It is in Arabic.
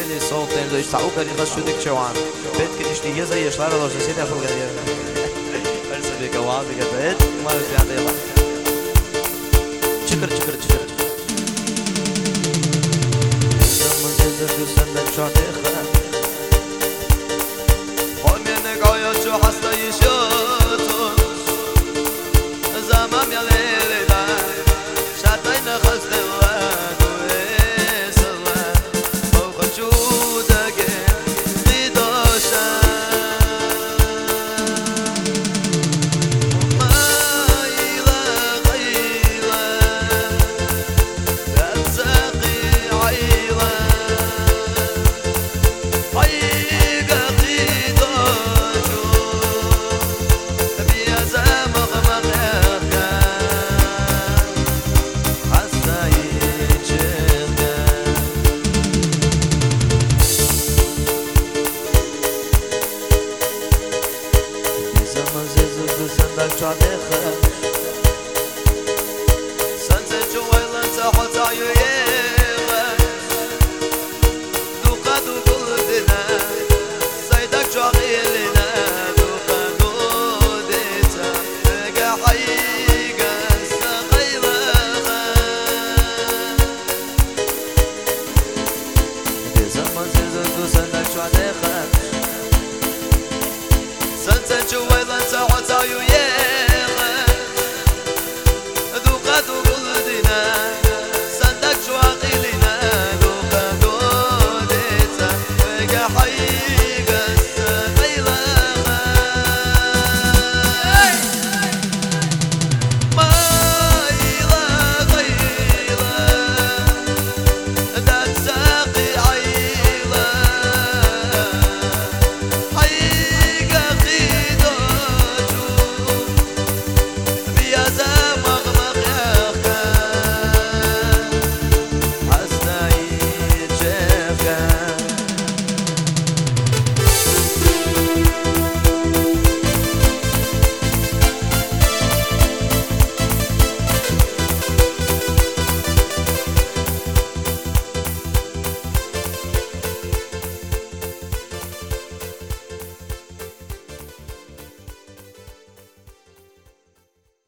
اللي صوتين زوج تعوك اللي غشو ديك شوان بيت كنيش دي يزا يشلار الله سيدي أخو الغدير أرسل بك وعادي قدرت ما رسي يلا شكر شكر شكر زمان جزر دوستندن شعتي خان خامينك آیا چو حسته يشوتون زمان يا ليلي شعتي نخسته you